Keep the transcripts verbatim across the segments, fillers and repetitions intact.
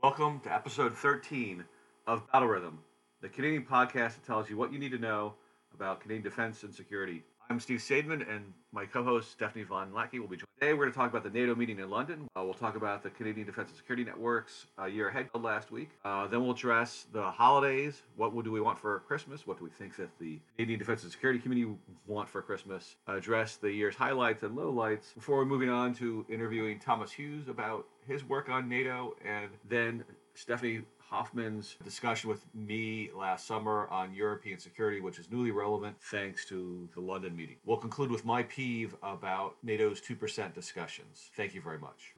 Welcome to episode thirteen of Battle Rhythm, the Canadian podcast that tells you what you need to know about Canadian defense and security. I'm Steve Sadman, and my co-host Stephanie Von Lackey will be joined. Today we're going to talk about the NATO meeting in London. Uh, we'll talk about the Canadian Defense and Security Network's uh, year ahead last week. Uh, then we'll address the holidays. What do we want for Christmas? What do we think that the Canadian Defense and Security Committee want for Christmas? Address the year's highlights and lowlights before we're moving on to interviewing Thomas Hughes about his work on NATO, and then Stephanie Hoffman's discussion with me last summer on European security, which is newly relevant thanks to the London meeting. We'll conclude with my peeve about NATO's two percent discussions. Thank you very much.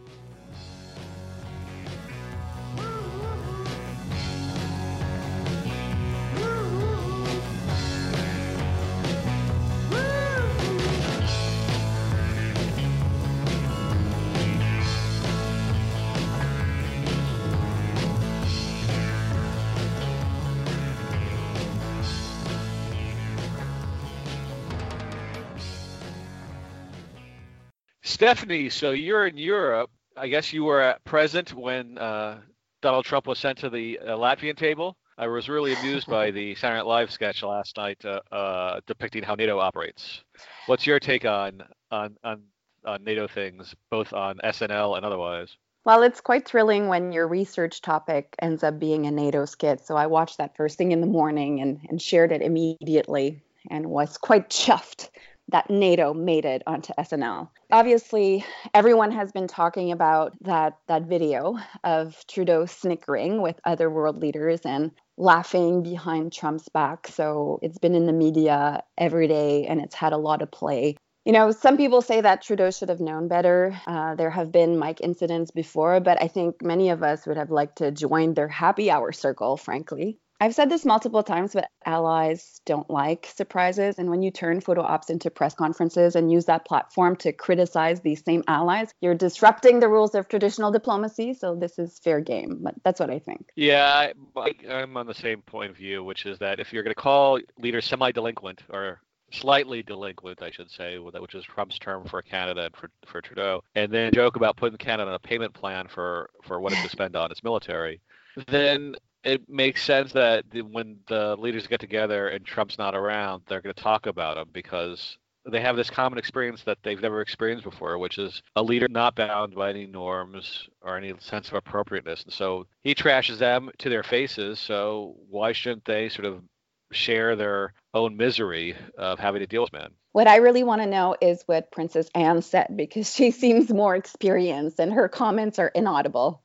Stephanie, so you're in Europe. I guess you were at present when uh, Donald Trump was sent to the uh, Latvian table. I was really amused by the Saturday Night Live sketch last night uh, uh, depicting how NATO operates. What's your take on, on on on NATO things, both on S N L and otherwise? Well, it's quite thrilling when your research topic ends up being a NATO skit. So I watched that first thing in the morning and, and shared it immediately and was quite chuffed that NATO made it onto S N L. Obviously, everyone has been talking about that that video of Trudeau snickering with other world leaders and laughing behind Trump's back. So it's been in the media every day and it's had a lot of play. You know, some people say that Trudeau should have known better. Uh, there have been Mike incidents before, but I think many of us would have liked to join their happy hour circle, frankly. I've said this multiple times, but allies don't like surprises. And when you turn photo ops into press conferences and use that platform to criticize these same allies, you're disrupting the rules of traditional diplomacy. So this is fair game. But that's what I think. Yeah, I, I'm on the same point of view, which is that if you're going to call leaders semi-delinquent or slightly delinquent, I should say, which is Trump's term for Canada and for, for Trudeau, and then joke about putting Canada on a payment plan for, for what it to spend on its military, then it makes sense that when the leaders get together and Trump's not around, they're going to talk about him because they have this common experience that they've never experienced before, which is a leader not bound by any norms or any sense of appropriateness. And so he trashes them to their faces. So why shouldn't they sort of share their own misery of having to deal with men? What I really want to know is what Princess Anne said, because she seems more experienced and her comments are inaudible.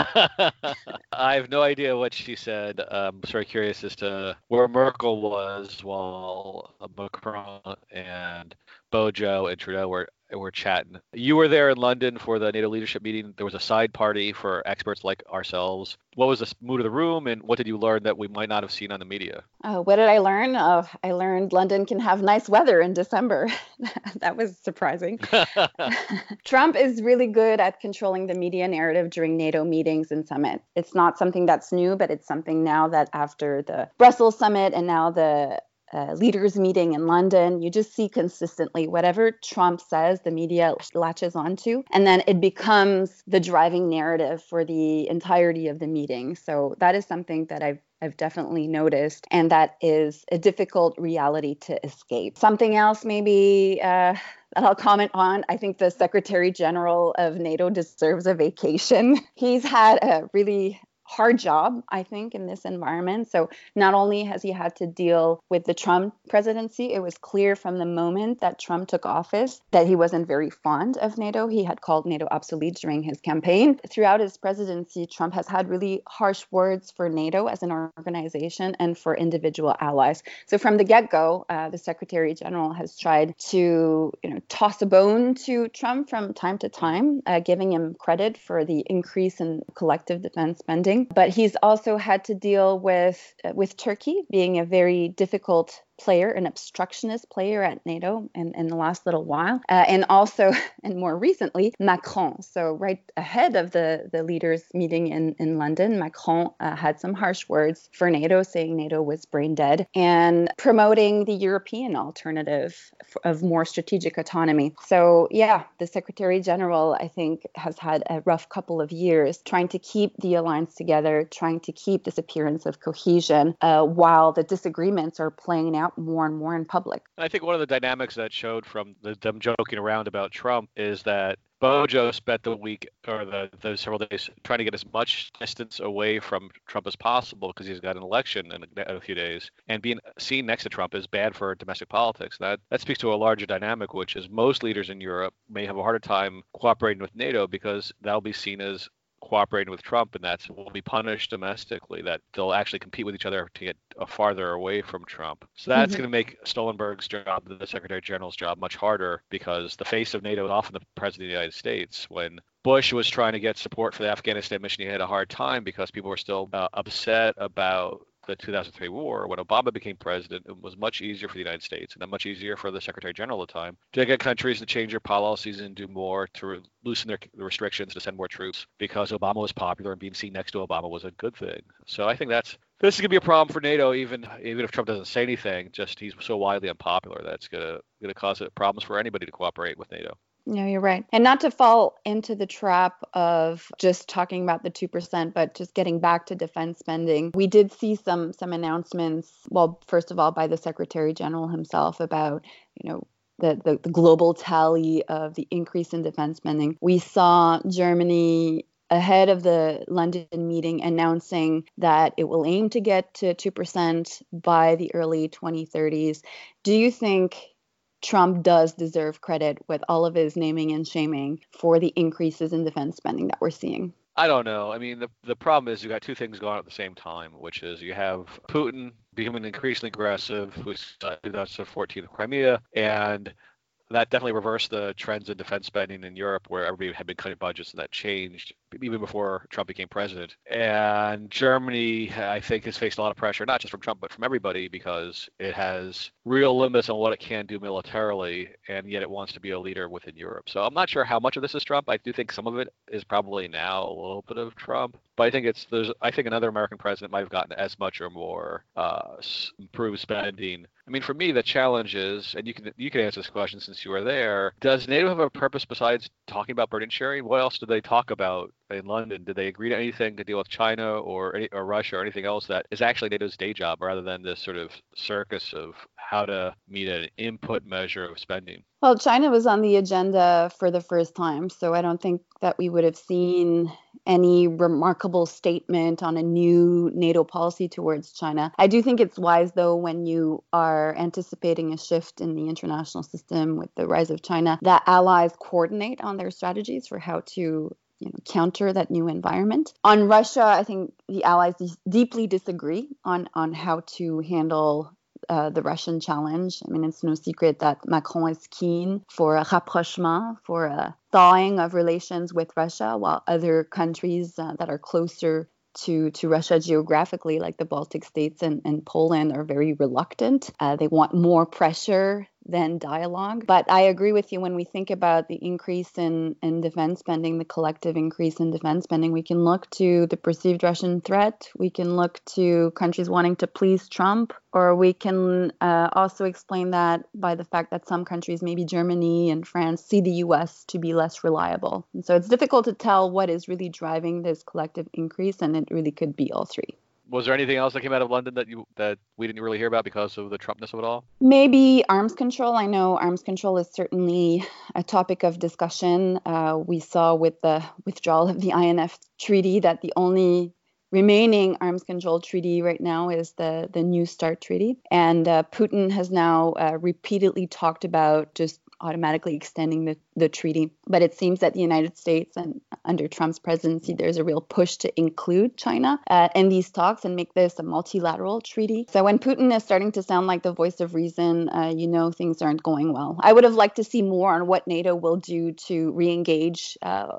I have no idea what she said. I'm sort of curious as to where Merkel was while Macron and Bojo and Trudeau were were chatting. You were there in London for the NATO leadership meeting. There was a side party for experts like ourselves. What was the mood of the room, and what did you learn that we might not have seen on the media? Oh, what did I learn? Oh, I learned London can have nice weather in December. That was surprising. Trump is really good at controlling the media narrative during NATO meetings and summits. It's not something that's new, but it's something now that after the Brussels summit and now the Uh, leaders meeting in London, you just see consistently whatever Trump says, the media latches onto, and then it becomes the driving narrative for the entirety of the meeting. So that is something that I've I've definitely noticed, and that is a difficult reality to escape. Something else maybe uh, that I'll comment on, I think the Secretary General of NATO deserves a vacation. He's had a really hard job, I think, in this environment. So not only has he had to deal with the Trump presidency, it was clear from the moment that Trump took office that he wasn't very fond of NATO. He had called NATO obsolete during his campaign. Throughout his presidency, Trump has had really harsh words for NATO as an organization and for individual allies. So from the get-go, uh, the Secretary General has tried to, you know, toss a bone to Trump from time to time, uh, giving him credit for the increase in collective defense spending. But he's also had to deal with uh, with Turkey being a very difficult player, an obstructionist player at NATO in, in the last little while. Uh, and also, and more recently, Macron. So right ahead of the, the leaders meeting in, in London, Macron uh, had some harsh words for NATO, saying NATO was brain dead, and promoting the European alternative of more strategic autonomy. So yeah, the Secretary General, I think, has had a rough couple of years trying to keep the alliance together, trying to keep this appearance of cohesion, uh, while the disagreements are playing out more and more in public. I think one of the dynamics that showed from the, them joking around about Trump is that Bojo spent the week or the those several days trying to get as much distance away from Trump as possible because he's got an election in a, in a few days. And being seen next to Trump is bad for domestic politics. That that speaks to a larger dynamic, which is most leaders in Europe may have a harder time cooperating with NATO because that'll be seen as cooperating with Trump, and that will be punished domestically, that they'll actually compete with each other to get uh, farther away from Trump. So that's mm-hmm. going to make Stoltenberg's job, the Secretary General's job, much harder because the face of NATO is often the President of the United States. When Bush was trying to get support for the Afghanistan mission, he had a hard time because people were still uh, upset about the two thousand three war. When Obama became president, it was much easier for the United States and much easier for the Secretary General at the time to get countries to change their policies and do more to re- loosen their restrictions, to send more troops, because Obama was popular and being seen next to Obama was a good thing. So I think that's this is going to be a problem for NATO, even even if Trump doesn't say anything. Just he's so widely unpopular that's going to going to cause problems for anybody to cooperate with NATO. No, you're right. And not to fall into the trap of just talking about the two percent, but just getting back to defense spending. We did see some some announcements, well, first of all, by the Secretary General himself about, you know, the, the, the global tally of the increase in defense spending. We saw Germany ahead of the London meeting announcing that it will aim to get to two percent by the early twenty thirties. Do you think Trump does deserve credit with all of his naming and shaming for the increases in defense spending that we're seeing? I don't know. I mean, the the problem is you got two things going on at the same time, which is you have Putin becoming increasingly aggressive, who's uh, twenty fourteen in Crimea, and that definitely reversed the trends in defense spending in Europe, where everybody had been cutting budgets, and that changed even before Trump became president. And Germany, I think, has faced a lot of pressure, not just from Trump, but from everybody, because it has real limits on what it can do militarily, and yet it wants to be a leader within Europe. So I'm not sure how much of this is Trump. I do think some of it is probably now a little bit of Trump, but I think it's there's I think another American president might have gotten as much or more uh, improved spending. I mean, for me, the challenge is, and you can you can answer this question since you were there, does NATO have a purpose besides talking about burden sharing? What else do they talk about in London? Did they agree to anything to deal with China or any, or Russia or anything else that is actually NATO's day job, rather than this sort of circus of how to meet an input measure of spending? Well, China was on the agenda for the first time, so I don't think that we would have seen any remarkable statement on a new NATO policy towards China. I do think it's wise, though, when you are anticipating a shift in the international system with the rise of China, that allies coordinate on their strategies for how to you know, counter that new environment. On Russia, I think the allies deeply disagree on, on how to handle Uh, the Russian challenge. I mean, it's no secret that Macron is keen for a rapprochement, for a thawing of relations with Russia, while other countries uh, that are closer to, to Russia geographically, like the Baltic states and, and Poland, are very reluctant. Uh, they want more pressure than dialogue. But I agree with you, when we think about the increase in, in defense spending, the collective increase in defense spending, we can look to the perceived Russian threat. We can look to countries wanting to please Trump, or we can uh, also explain that by the fact that some countries, maybe Germany and France, see the U S to be less reliable. And so it's difficult to tell what is really driving this collective increase, and it really could be all three. Was there anything else that came out of London that you that we didn't really hear about because of the Trumpness of it all? Maybe arms control. I know arms control is certainly a topic of discussion. Uh, we saw with the withdrawal of the I N F treaty that the only remaining arms control treaty right now is the, the New START treaty. And uh, Putin has now uh, repeatedly talked about just automatically extending the, the treaty. But it seems that the United States, and under Trump's presidency, there's a real push to include China uh, in these talks and make this a multilateral treaty. So when Putin is starting to sound like the voice of reason, uh, you know things aren't going well. I would have liked to see more on what NATO will do to re-engage uh,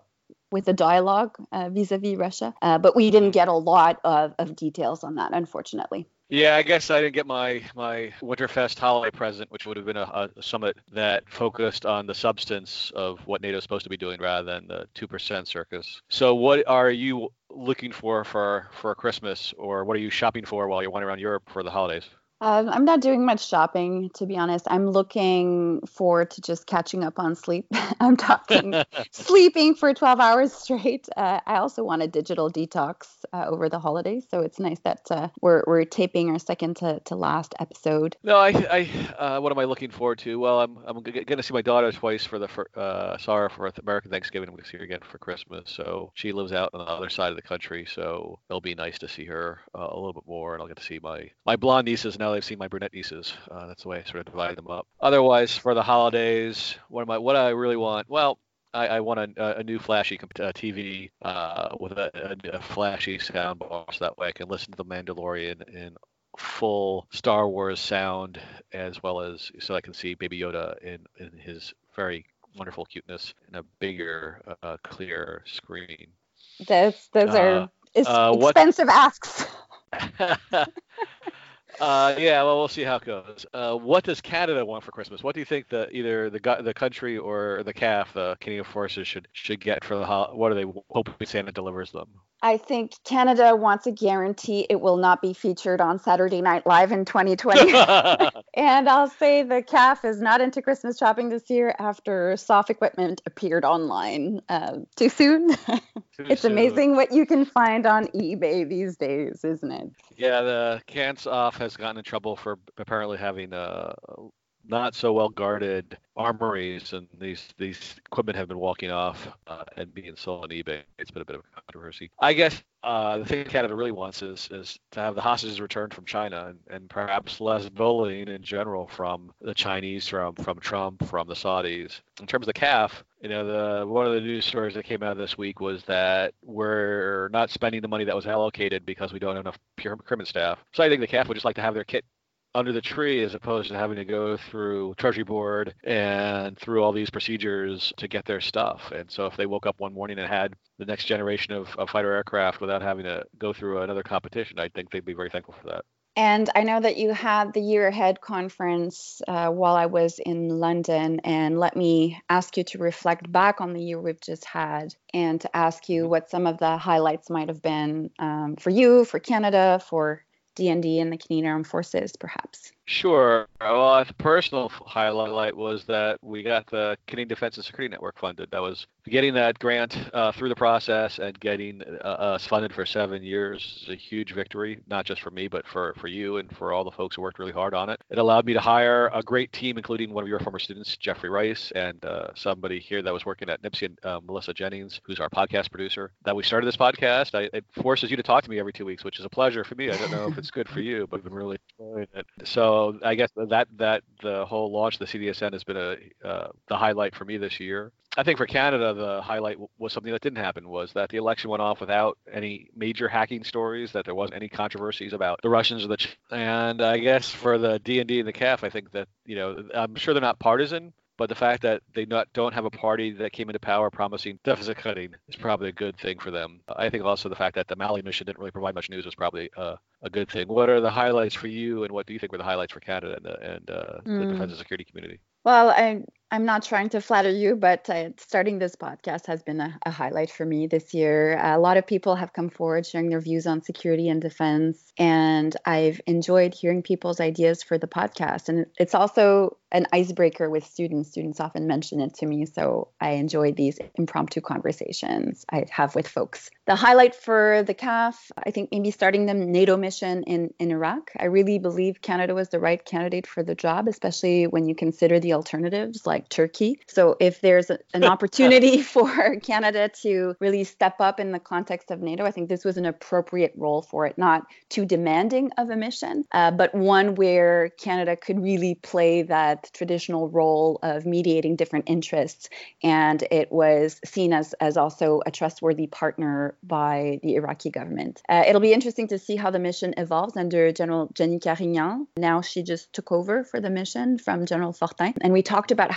with the dialogue uh, vis-a-vis Russia. Uh, but we didn't get a lot of, of details on that, unfortunately. Yeah, I guess I didn't get my, my Winterfest holiday present, which would have been a, a summit that focused on the substance of what NATO is supposed to be doing rather than the two percent circus. So what are you looking for for, for Christmas, or what are you shopping for while you're wandering around Europe for the holidays? Um, I'm not doing much shopping, to be honest. I'm looking forward to just catching up on sleep. I'm talking sleeping for twelve hours straight. Uh, I also want a digital detox uh, over the holidays, so it's nice that uh, we're we're taping our second to, to last episode. No, I, I uh, what am I looking forward to? Well, I'm I'm g- going to see my daughter twice for the for, uh, saw her for American Thanksgiving. We see her again for Christmas. So she lives out on the other side of the country, so it'll be nice to see her uh, a little bit more, and I'll get to see my my blonde nieces now. Now they've seen my brunette nieces. Uh, that's the way I sort of divide them up. Otherwise, for the holidays, what am I? What I really want? Well, I, I want a, a new flashy uh, T V uh, with a, a, a flashy sound bar, so that way I can listen to The Mandalorian in full Star Wars sound, as well as so I can see Baby Yoda in, in his very wonderful cuteness in a bigger, uh, clear screen. Those those uh, are is uh, expensive asks. Uh, yeah, well, we'll see how it goes. Uh, what does Canada want for Christmas? What do you think the either the the country or the C A F, the Canadian Forces, should should get for the ho- what are they hoping Santa delivers them? I think Canada wants a guarantee it will not be featured on Saturday Night Live in twenty twenty. And I'll say the C A F is not into Christmas shopping this year after soft equipment appeared online. Uh, too soon? Too It's soon. amazing what you can find on eBay these days, isn't it? Yeah, the Cansoff has gotten in trouble for apparently having uh, not so well guarded armories, and these these equipment have been walking off uh, and being sold on eBay. It's been a bit of a controversy. I guess uh, the thing Canada really wants is is to have the hostages returned from China, and, and perhaps less bullying in general from the Chinese, from from Trump, from the Saudis. In terms of the C A F, you know, the one of the news stories that came out this week was that we're not spending the money that was allocated because we don't have enough procurement staff. So I think the C A F would just like to have their kit under the tree as opposed to having to go through Treasury Board and through all these procedures to get their stuff. And so if they woke up one morning and had the next generation of, of fighter aircraft without having to go through another competition, I think they'd be very thankful for that. And I know that you had the Year Ahead conference uh, while I was in London. And let me ask you to reflect back on the year we've just had and to ask you what some of the highlights might have been um, for you, for Canada, for D and D and the Canadian Armed Forces, perhaps. Sure. Well, the personal highlight was that we got the Canadian Defense and Security Network funded. That was getting that grant uh, through the process and getting uh, us funded for seven years is a huge victory, not just for me, but for, for you and for all the folks who worked really hard on it. It allowed me to hire a great team, including one of your former students, Jeffrey Rice, and uh, somebody here that was working at NIPSI, uh, Melissa Jennings, who's our podcast producer. That we started this podcast. I, it forces you to talk to me every two weeks, which is a pleasure for me. I don't know if it's good for you, but I've been really enjoying it. So I guess that that the whole launch of the C D S N has been a uh, the highlight for me this year. I think for Canada, the highlight was something that didn't happen, was that the election went off without any major hacking stories, that there wasn't any controversies about the Russians or the Ch- and I guess for the D and D and the C A F, I think that, you know, I'm sure they're not partisan, but the fact that they not don't have a party that came into power promising deficit cutting is probably a good thing for them. I think also the fact that the Mali mission didn't really provide much news was probably uh, a good thing. What are the highlights for you, and what do you think were the highlights for Canada and the, and, uh, mm. the defense and security community? Well, I, I'm not trying to flatter you, but uh, starting this podcast has been a, a highlight for me this year. A lot of people have come forward sharing their views on security and defense, and I've enjoyed hearing people's ideas for the podcast. And it's also an icebreaker with students. Students often mention it to me, so I enjoy these impromptu conversations I have with folks. The highlight for the C A F, I think maybe starting the NATO mission in, in Iraq. I really believe Canada was the right candidate for the job, especially when you consider the alternatives like Turkey. So if there's a, an opportunity for Canada to really step up in the context of NATO, I think this was an appropriate role for it, not too demanding of a mission, uh, but one where Canada could really play that traditional role of mediating different interests. And it was seen as, as also a trustworthy partner by the Iraqi government. Uh, it'll be interesting to see how the mission evolves under General Jenny Carignan. Now she just took over for the mission from General Fortin. And we talked about how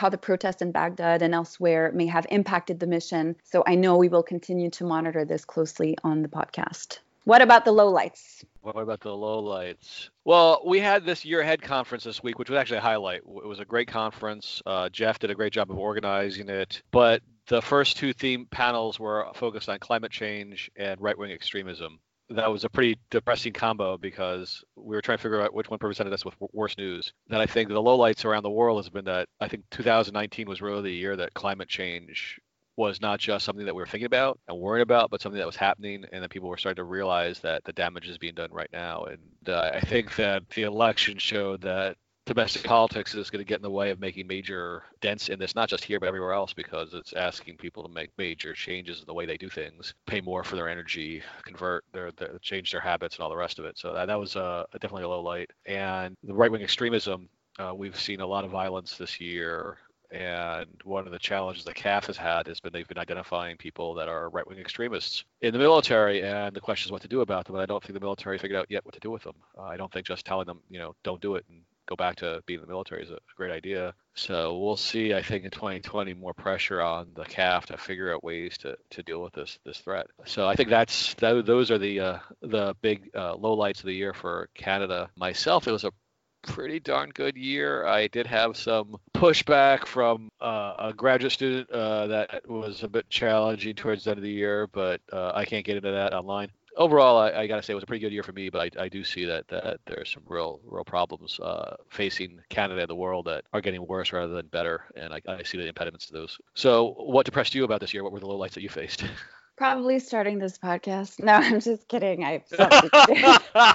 the protests in Baghdad and elsewhere may have impacted the mission. So I know we will continue to monitor this closely on the podcast. What about the lowlights? What about the lowlights? Well, we had this year ahead conference this week, which was actually a highlight. It was a great conference. Uh, Jeff did a great job of organizing it. But the first two theme panels were focused on climate change and right-wing extremism. That was a pretty depressing combo because we were trying to figure out which one presented us with worse news. And I think the lowlights around the world has been that I think two thousand nineteen was really the year that climate change was not just something that we were thinking about and worrying about, but something that was happening, and that people were starting to realize that the damage is being done right now. And uh, I think that the election showed that domestic politics is going to get in the way of making major dents in this, not just here, but everywhere else, because it's asking people to make major changes in the way they do things, pay more for their energy, convert their, their change their habits and all the rest of it. So that, that was uh, definitely a low light. And the right-wing extremism, uh, we've seen a lot of violence this year. And one of the challenges the C A F has had has been they've been identifying people that are right-wing extremists in the military, and the question is what to do about them. And I don't think the military figured out yet what to do with them. Uh, I don't think just telling them, you know, don't do it and go back to being in the military is a great idea. So we'll see, I think, in twenty twenty, more pressure on the C A F to figure out ways to, to deal with this this threat. So I think that's that, those are the uh, the big uh, lowlights of the year for Canada. Myself, it was a pretty darn good year. I did have some pushback from uh, a graduate student uh, that was a bit challenging towards the end of the year, but uh, I can't get into that online. Overall, I, I got to say it was a pretty good year for me, but I, I do see that, that there's some real real problems uh, facing Canada and the world that are getting worse rather than better, and I, I see the impediments to those. So what depressed you about this year? What were the lowlights that you faced? Probably starting this podcast. No, I'm just kidding. I have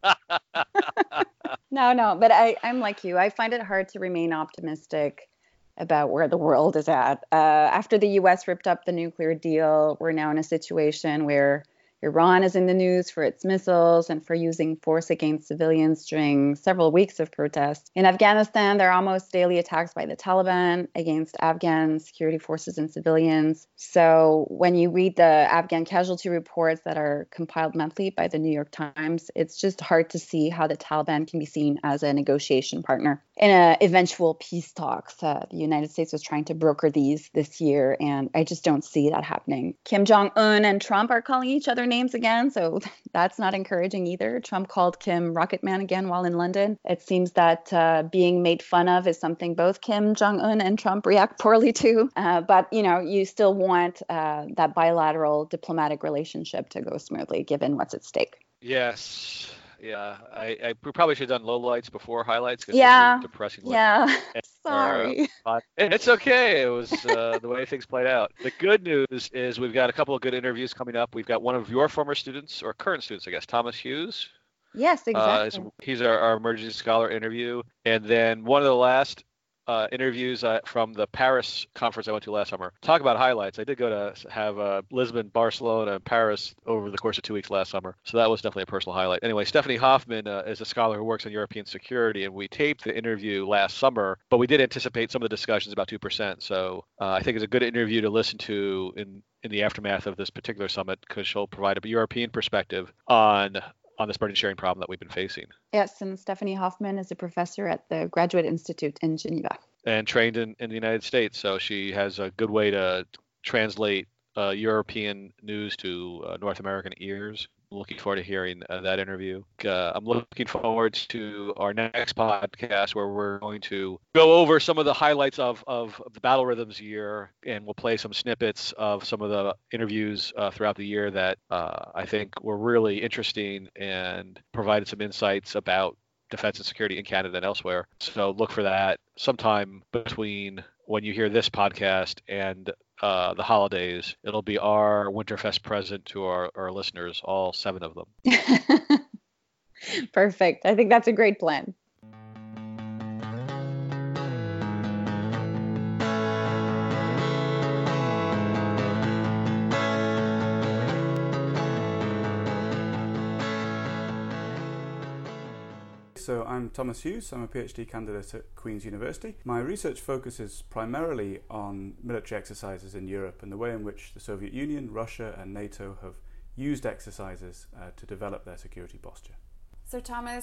No, no, but I, I'm like you. I find it hard to remain optimistic about where the world is at. Uh, after the U S ripped up the nuclear deal, we're now in a situation where Iran is in the news for its missiles and for using force against civilians during several weeks of protests. In Afghanistan, there are almost daily attacks by the Taliban against Afghan security forces and civilians. So when you read the Afghan casualty reports that are compiled monthly by the New York Times, it's just hard to see how the Taliban can be seen as a negotiation partner in a eventual peace talks. Uh, the United States was trying to broker these this year, and I just don't see that happening. Kim Jong-un and Trump are calling each other names again, so that's not encouraging either. Trump called Kim Rocket Man again while in London. It seems that uh, being made fun of is something both Kim Jong-un and Trump react poorly to. Uh, but, you know, you still want uh, that bilateral diplomatic relationship to go smoothly, given what's at stake. Yes. Yeah, I, I we probably should have done lowlights before highlights. Yeah, depressing. Yeah, sorry. Uh, it's okay. It was uh, the way things played out. The good news is we've got a couple of good interviews coming up. We've got one of your former students, or current students, I guess, Thomas Hughes. Yes, exactly. Uh, he's our, our emergency scholar interview. And then one of the last Uh, interviews uh, from the Paris conference I went to last summer. Talk about highlights. I did go to have uh, Lisbon, Barcelona, and Paris over the course of two weeks last summer. So that was definitely a personal highlight. Anyway, Stephanie Hoffman uh, is a scholar who works in European security, and we taped the interview last summer, but we did anticipate some of the discussions about two percent. So uh, I think it's a good interview to listen to in, in the aftermath of this particular summit, because she'll provide a European perspective on on this burden sharing problem that we've been facing. Yes, and Stephanie Hoffman is a professor at the Graduate Institute in Geneva. And trained in, in the United States, so she has a good way to translate uh, European news to uh, North American ears. Looking forward to hearing uh, that interview. Uh, I'm looking forward to our next podcast where we're going to go over some of the highlights of, of, of the Battle Rhythms year, and we'll play some snippets of some of the interviews uh, throughout the year that uh, I think were really interesting and provided some insights about defense and security in Canada and elsewhere. So look for that sometime between when you hear this podcast and uh, the holidays. It'll be our Winterfest present to our, our listeners, all seven of them. Perfect. I think that's a great plan. So I'm Thomas Hughes. I'm a PhD candidate at Queen's University. My research focuses primarily on military exercises in Europe and the way in which the Soviet Union, Russia and NATO have used exercises uh, to develop their security posture. So Thomas,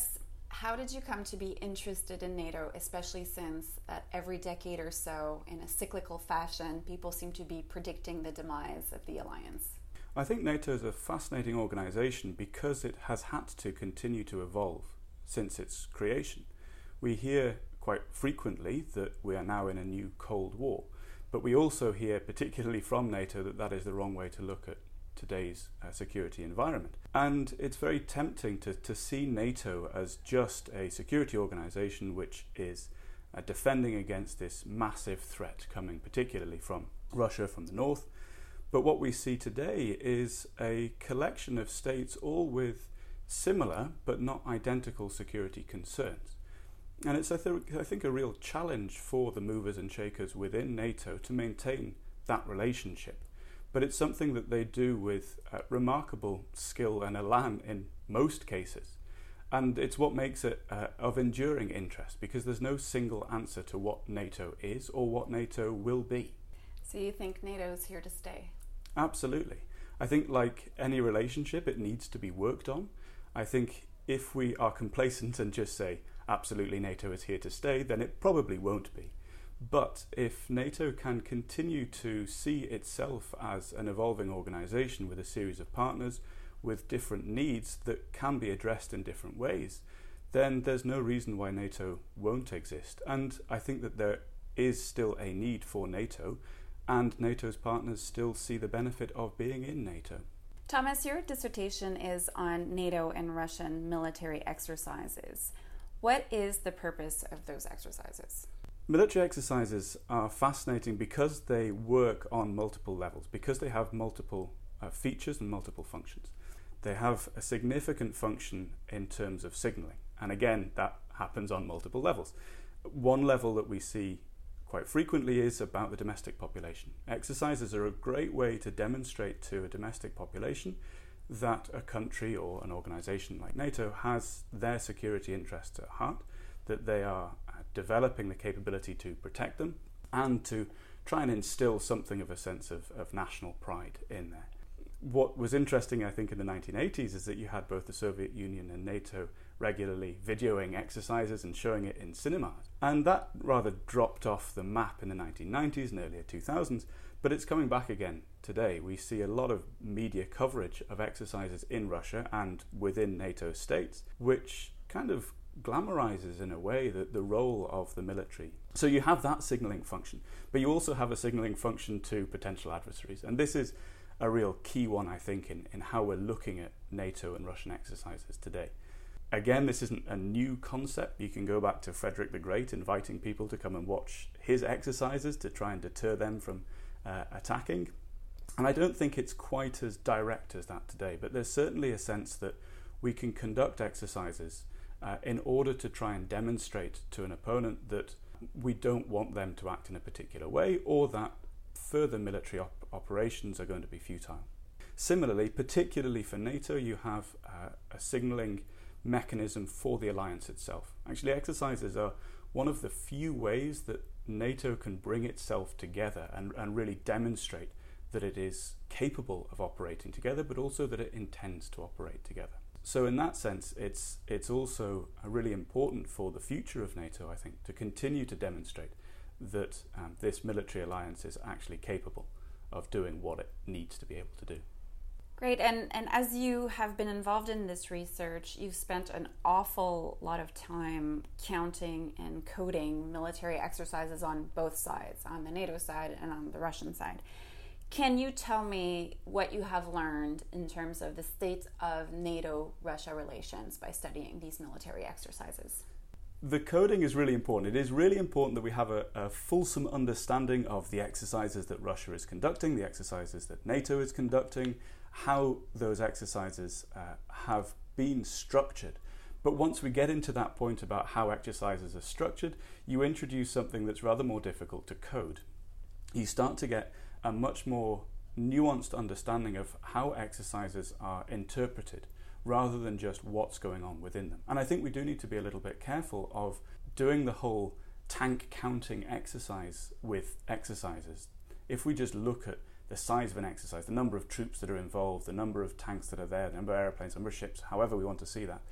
How did you come to be interested in NATO, especially since uh, every decade or so, in a cyclical fashion, people seem to be predicting the demise of the alliance? I think NATO is a fascinating organisation because it has had to continue to evolve since its creation. We hear quite frequently that we are now in a new Cold War, but we also hear, particularly from NATO, that that is the wrong way to look at today's uh, security environment. And it's very tempting to, to see NATO as just a security organisation which is uh, defending against this massive threat coming particularly from Russia from the north. But what we see today is a collection of states all with similar but not identical security concerns. And it's, I, th- I think, a real challenge for the movers and shakers within NATO to maintain that relationship. But it's something that they do with uh, remarkable skill and elan in most cases. And it's what makes it uh, of enduring interest, because there's no single answer to what NATO is or what NATO will be. So you think NATO's here to stay? Absolutely. I think, like any relationship, it needs to be worked on. I think if we are complacent and just say, absolutely, NATO is here to stay, then it probably won't be. But if NATO can continue to see itself as an evolving organisation with a series of partners with different needs that can be addressed in different ways, then there's no reason why NATO won't exist. And I think that there is still a need for NATO, and NATO's partners still see the benefit of being in NATO. Thomas, your dissertation is on NATO and Russian military exercises. What is the purpose of those exercises? Military exercises are fascinating because they work on multiple levels, because they have multiple uh, features and multiple functions. They have a significant function in terms of signalling, and again, that happens on multiple levels. One level that we see quite frequently is about the domestic population. Exercises are a great way to demonstrate to a domestic population that a country or an organisation like NATO has their security interests at heart, that they are developing the capability to protect them, and to try and instill something of a sense of, of national pride in there. What was interesting, I think, in the nineteen eighties is that you had both the Soviet Union and NATO regularly videoing exercises and showing it in cinemas. And that rather dropped off the map in the nineteen nineties and earlier two thousands, but it's coming back again today. We see a lot of media coverage of exercises in Russia and within NATO states, which kind of glamorizes in a way that the role of the military. So you have that signaling function, but you also have a signaling function to potential adversaries. And this is a real key one, I think, in, in how we're looking at NATO and Russian exercises today. Again, this isn't a new concept. You can go back to Frederick the Great inviting people to come and watch his exercises to try and deter them from uh, attacking. And I don't think it's quite as direct as that today, but there's certainly a sense that we can conduct exercises Uh, in order to try and demonstrate to an opponent that we don't want them to act in a particular way, or that further military op- operations are going to be futile. Similarly, particularly for NATO, you have uh, a signalling mechanism for the alliance itself. Actually, exercises are one of the few ways that NATO can bring itself together and, and really demonstrate that it is capable of operating together, but also that it intends to operate together. So in that sense, it's it's also really important for the future of NATO, I think, to continue to demonstrate that um, this military alliance is actually capable of doing what it needs to be able to do. Great, and, and as you have been involved in this research, you've spent an awful lot of time counting and coding military exercises on both sides, on the NATO side and on the Russian side. Can you tell me what you have learned in terms of the state of NATO-Russia relations by studying these military exercises? The coding is really important. It is really important that we have a, a fulsome understanding of the exercises that Russia is conducting, the exercises that NATO is conducting, how those exercises uh, have been structured. But once we get into that point about how exercises are structured, you introduce something that's rather more difficult to code. You start to get a much more nuanced understanding of how exercises are interpreted rather than just what's going on within them. And I think we do need to be a little bit careful of doing the whole tank counting exercise with exercises. If we just look at the size of an exercise, the number of troops that are involved, the number of tanks that are there, the number of airplanes, the number of ships, however we want to see that,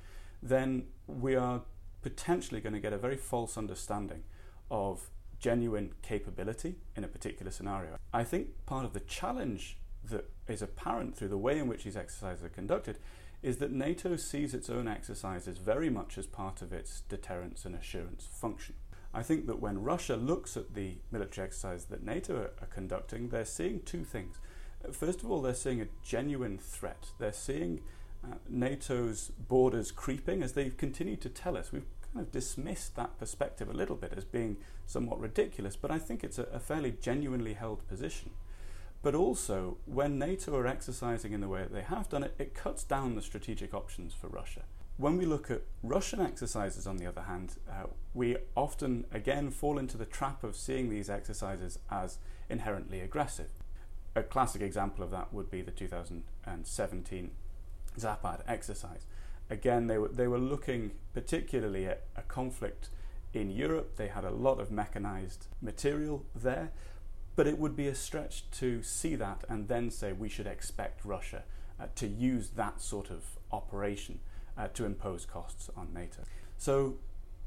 then we are potentially going to get a very false understanding of genuine capability in a particular scenario. I think part of the challenge that is apparent through the way in which these exercises are conducted is that NATO sees its own exercises very much as part of its deterrence and assurance function. I think that when Russia looks at the military exercise that NATO are, are conducting, they're seeing two things. First of all, they're seeing a genuine threat. They're seeing uh, NATO's borders creeping, as they've continued to tell us. We've kind of dismissed that perspective a little bit as being somewhat ridiculous, but I think it's a, a fairly genuinely held position. But also, when NATO are exercising in the way that they have done it, it cuts down the strategic options for Russia. When we look at Russian exercises, on the other hand, uh, we often, again, fall into the trap of seeing these exercises as inherently aggressive. A classic example of that would be the two thousand seventeen Zapad exercise. Again, they were, they were looking particularly at a conflict in Europe. They had a lot of mechanized material there, but it would be a stretch to see that and then say we should expect Russia uh, to use that sort of operation uh, to impose costs on NATO. So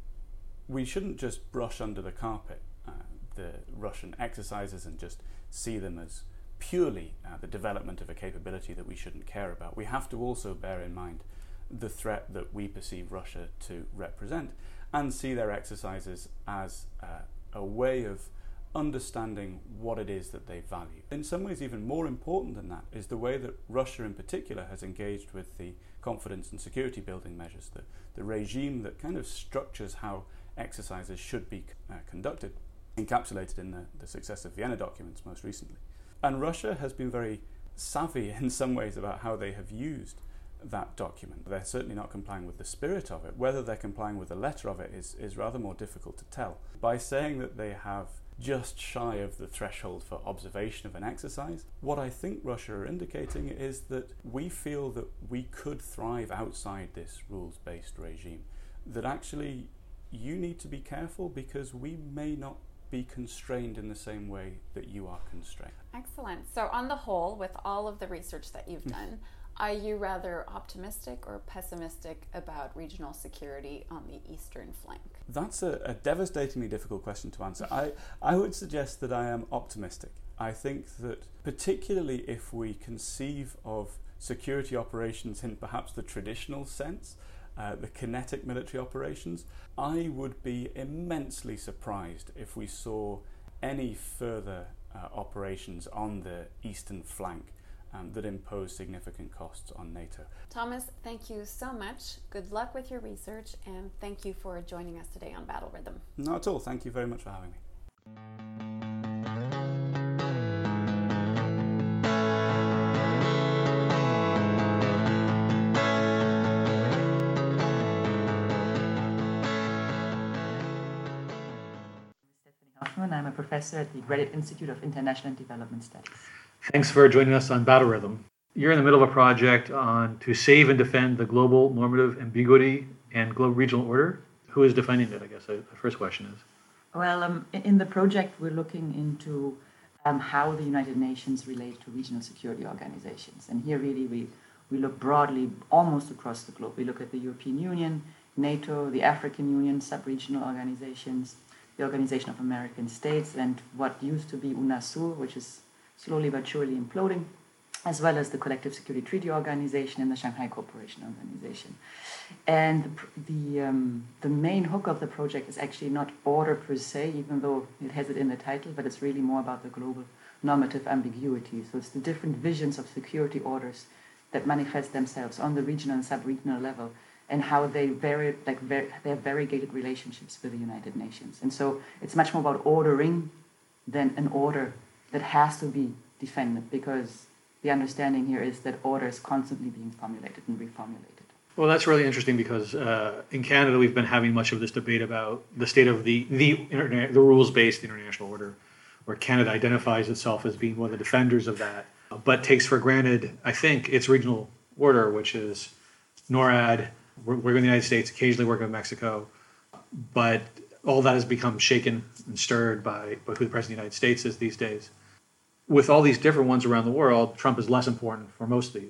we shouldn't just brush under the carpet uh, the Russian exercises and just see them as purely uh, the development of a capability that we shouldn't care about. We have to also bear in mind the threat that we perceive Russia to represent and see their exercises as uh, a way of understanding what it is that they value. In some ways, even more important than that is the way that Russia in particular has engaged with the confidence and security building measures, the, the regime that kind of structures how exercises should be uh, conducted, encapsulated in the, the success of Vienna documents most recently. And Russia has been very savvy in some ways about how they have used that document. They're certainly not complying with the spirit of it. Whether they're complying with the letter of it is, is rather more difficult to tell. By saying that they have just shy of the threshold for observation of an exercise, what I think Russia are indicating is that we feel that we could thrive outside this rules-based regime, that actually you need to be careful because we may not be constrained in the same way that you are constrained. Excellent. So on the whole, with all of the research that you've done, are you rather optimistic or pessimistic about regional security on the eastern flank? That's a, a devastatingly difficult question to answer. I, I would suggest that I am optimistic. I think that particularly if we conceive of security operations in perhaps the traditional sense, uh, the kinetic military operations, I would be immensely surprised if we saw any further uh, operations on the eastern flank Um, that impose significant costs on NATO. Thomas, thank you so much. Good luck with your research, and thank you for joining us today on Battle Rhythm. Not at all. Thank you very much for having me. I'm a professor at the Graduate Institute of International and Development Studies. Thanks for joining us on Battle Rhythm. You're in the middle of a project on to save and defend the global normative ambiguity and global regional order. Who is defending it, I guess the first question is. Well, um, in the project, we're looking into um, how the United Nations relate to regional security organizations. And here really we, we look broadly almost across the globe. We look at the European Union, NATO, the African Union, sub-regional organizations, the Organization of American States, and what used to be UNASUR, which is slowly but surely imploding, as well as the Collective Security Treaty Organization and the Shanghai Cooperation Organization. And the, the, um, the main hook of the project is actually not order per se, even though it has it in the title, but it's really more about the global normative ambiguity. So it's the different visions of security orders that manifest themselves on the regional and sub-regional level, and how they vary, like ver- they have variegated relationships with the United Nations. And so it's much more about ordering than an order that has to be defended, because the understanding here is that order is constantly being formulated and reformulated. Well, that's really interesting because uh, in Canada we've been having much of this debate about the state of the the, interna- the rules-based international order, where Canada identifies itself as being one of the defenders of that, but takes for granted, I think, its regional order, which is NORAD, working with the United States, occasionally working with Mexico, but all that has become shaken and stirred by, by who the President of the United States is these days. With all these different ones around the world, Trump is less important for most of these.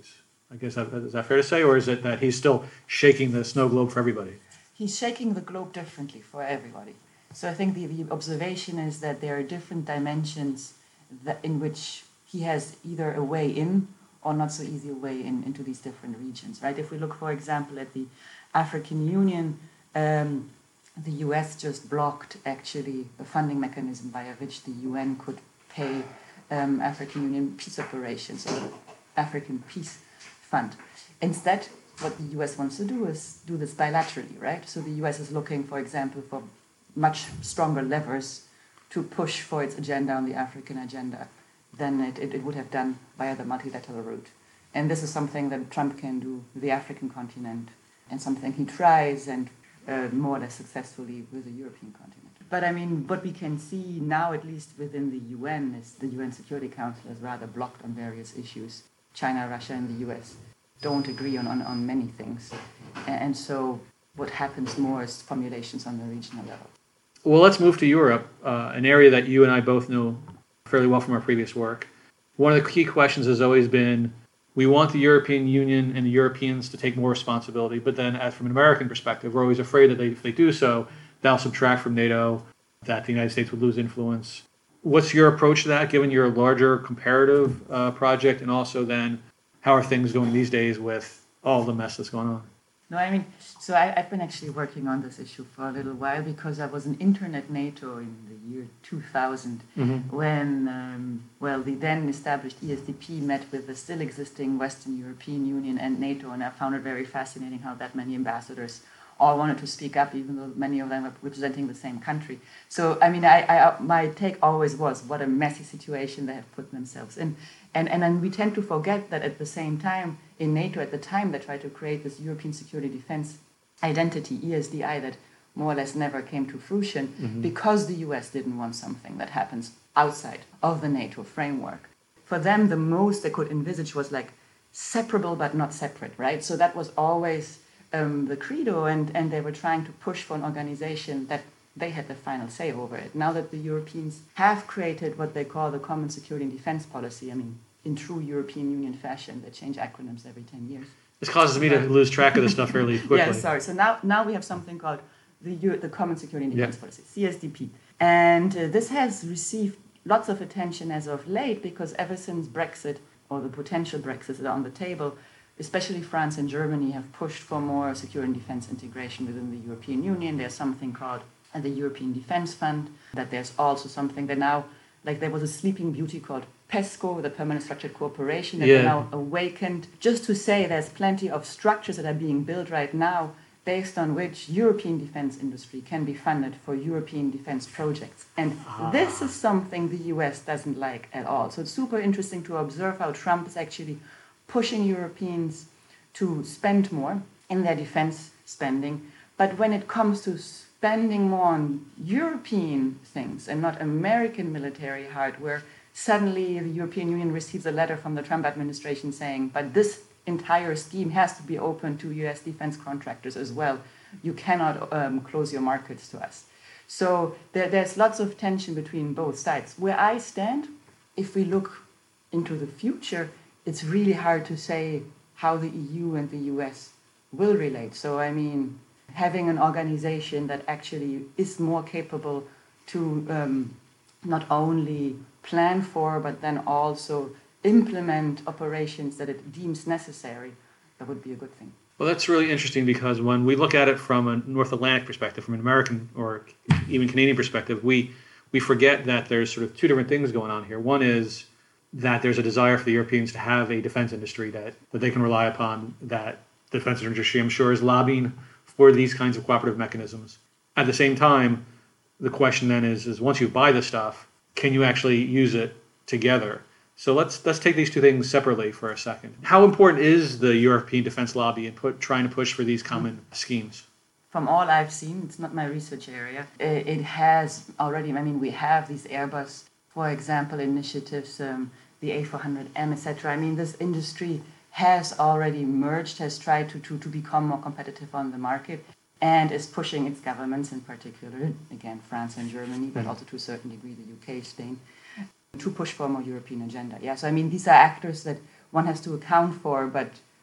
I guess that, is that fair to say, or is it that he's still shaking the snow globe for everybody? He's shaking the globe differently for everybody. So I think the, the observation is that there are different dimensions that in which he has either a way in or not so easy a way in into these different regions, right? If we look, for example, at the African Union, um, the U S just blocked actually a funding mechanism via which the U N could pay um, African Union peace operations, or African Peace Fund. Instead, what the U S wants to do is do this bilaterally, right? So the U S is looking, for example, for much stronger levers to push for its agenda on the African agenda than it, it, it would have done via the multilateral route. And this is something that Trump can do with the African continent, and something he tries and uh, more or less successfully with the European continent. But I mean, what we can see now, at least within the U N, is the U N Security Council is rather blocked on various issues. China, Russia, and the U S don't agree on, on, on many things. And so what happens more is formulations on the regional level. Well, let's move to Europe, uh, an area that you and I both know fairly well from our previous work. One of the key questions has always been, we want the European Union and the Europeans to take more responsibility, but then as from an American perspective, we're always afraid that they, if they do so, they'll subtract from NATO, that the United States would lose influence. What's your approach to that, given your larger comparative uh, project, and also then how are things going these days with all the mess that's going on? No, I mean, so I, I've been actually working on this issue for a little while because I was in Internet NATO in the year two thousand, mm-hmm. when, um, well, the then established E S D P met with the still existing Western European Union and NATO, and I found it very fascinating how that many ambassadors all wanted to speak up, even though many of them are representing the same country. So, I mean, I, I, my take always was, what a messy situation they have put themselves in. And, and then we tend to forget that at the same time, in NATO at the time, they tried to create this European Security Defense Identity, E S D I, that more or less never came to fruition, mm-hmm. because the U S didn't want something that happens outside of the NATO framework. For them, the most they could envisage was like separable but not separate, right? So that was always um, the credo, and, and they were trying to push for an organization that they had the final say over it. Now that the Europeans have created what they call the Common Security and Defense Policy, I mean, in true European Union fashion, they change acronyms every ten years. This causes me to lose track of this stuff fairly quickly. Yeah, sorry. So now, now we have something called the, Euro- the Common Security and Defense yeah. Policy, C S D P. And uh, this has received lots of attention as of late, because ever since Brexit, or the potential Brexit, are on the table, especially France and Germany have pushed for more security and defense integration within the European Union. There's something called uh, the European Defense Fund, that there's also something that now, like there was a sleeping beauty called PESCO, the Permanent Structured Cooperation, that yeah. are now awakened, just to say there's plenty of structures that are being built right now based on which European defense industry can be funded for European defense projects. And ah. this is something the U S doesn't like at all. So it's super interesting to observe how Trump is actually pushing Europeans to spend more in their defense spending. But when it comes to spending more on European things and not American military hardware, suddenly the European Union receives a letter from the Trump administration saying, but this entire scheme has to be open to U S defense contractors as well. You cannot um, close your markets to us. So there, there's lots of tension between both sides. Where I stand, if we look into the future, it's really hard to say how the E U and the U S will relate. So, I mean, having an organization that actually is more capable to um, not only plan for, but then also implement operations that it deems necessary, that would be a good thing. Well, that's really interesting, because when we look at it from a North Atlantic perspective, from an American or even Canadian perspective, we we forget that there's sort of two different things going on here. One is that there's a desire for the Europeans to have a defense industry that, that they can rely upon, that the defense industry, I'm sure, is lobbying for these kinds of cooperative mechanisms. At the same time, the question then is, is once you buy the stuff, can you actually use it together? So let's let's take these two things separately for a second. How important is the European defense lobby in put, trying to push for these common schemes? From all I've seen, it's not my research area, it has already, I mean, we have these Airbus, for example, initiatives, um, the A four hundred M, et cetera. I mean, this industry has already merged, has tried to, to, to become more competitive on the market, and is pushing its governments, in particular, again, France and Germany, but also to a certain degree the U K, Spain, to push for a more European agenda. Yeah, so I mean, these are actors that one has to account for, but